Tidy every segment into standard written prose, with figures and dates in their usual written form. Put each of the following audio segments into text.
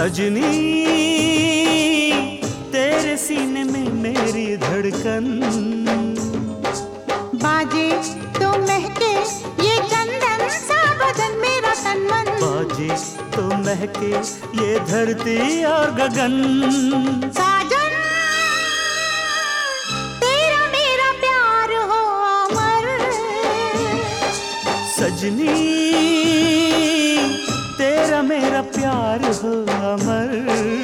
सजनी तेरे सीने में मेरी धड़कन, बाजे तो महके ये चंदन सा बदन मेरा तन मन, बाजे तो महके ये धरती और गगन। साजन तेरा मेरा प्यार हो अमर, सजनी तेरा मेरा प्यार हो अमर।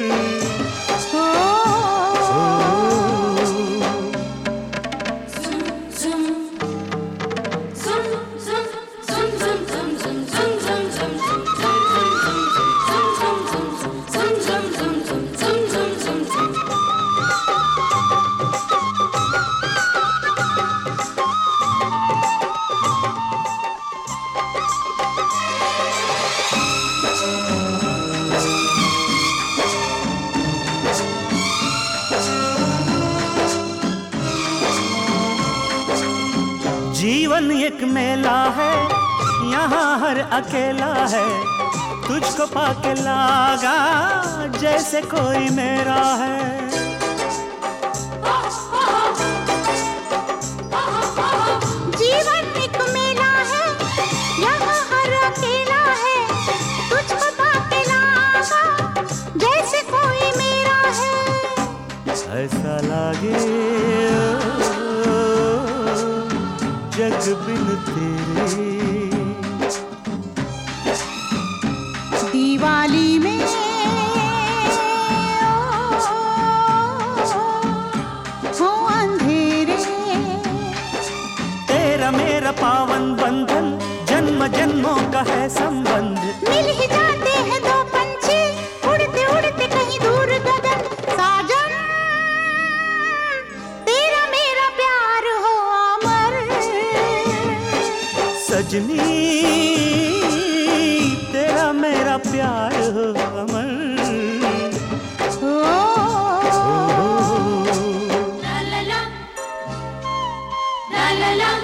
जीवन एक मेला है, यहाँ हर अकेला है, तुझको पाके लागा जैसे कोई मेरा है। जीवन एक मेला है, यहाँ हर अकेला है, तुझको पाके लागा जैसे कोई मेरा है। ऐसा लागे जग बिन तेरे, दिवाली में हो अंधेरे, तेरा मेरा पावन बंधन जन्म जन्मों का है संबंध। मिल ही जाते हैं दो पंछी उड़ते उड़ते कहीं दूर गगन, साजन तेरा मेरा प्यार हो अमर, सजनी तेरा मेरा प्यार हो अमर। ला ला ला ला ला ला।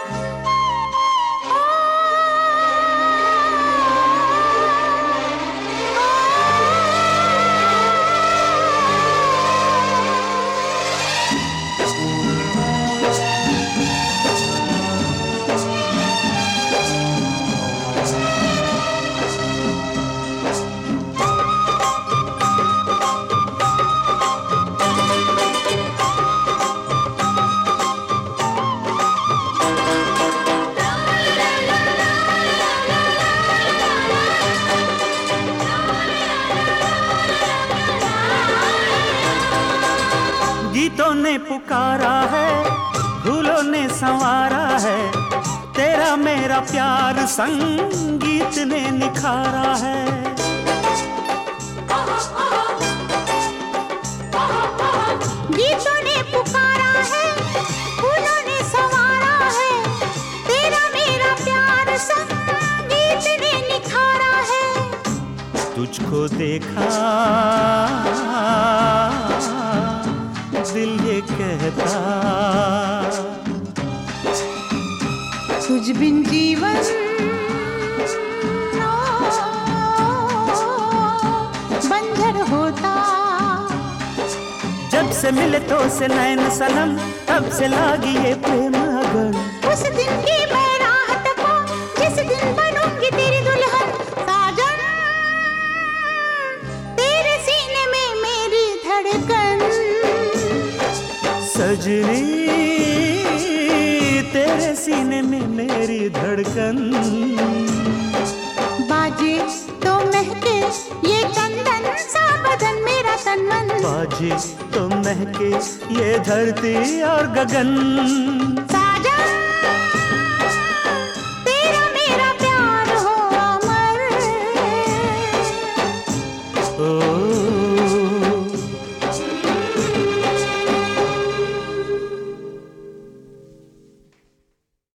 गीतों ने पुकारा है, फूलों ने संवारा है, तेरा मेरा प्यार संगीत ने निखारा है। गीतों ने पुकारा है, फूलों ने संवारा है, तेरा मेरा प्यार संगीत ने निखारा है। तुझको देखा दिल ये कहता, तुझ बिन जीवन बंजर होता। जब से मिले तो से नैन सनम, तब से लागी ये प्रेम अगन। उस दिन की मैं राहत को जिस दिन बनूंगी तेरी दुल्हन, साजन तेरे सीने में मेरी धड़कन, सजनी तेरे सीने में मेरी धड़कन, बाजे तो महके ये चंदन सा बदन मेरा तन मन, बाजे तो महके ये धरती और गगन।